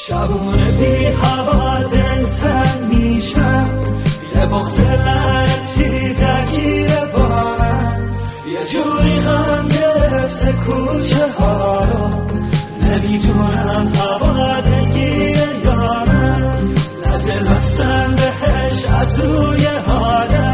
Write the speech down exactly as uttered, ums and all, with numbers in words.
شبونه بی هوا دلتن میشم، یه بغض لعنتی درگیر با من، یه جوری غم گرفته کوچه ها رو، نمیتونم هوا دلگیر یارم، نه دل بستم بهش از روی حالم.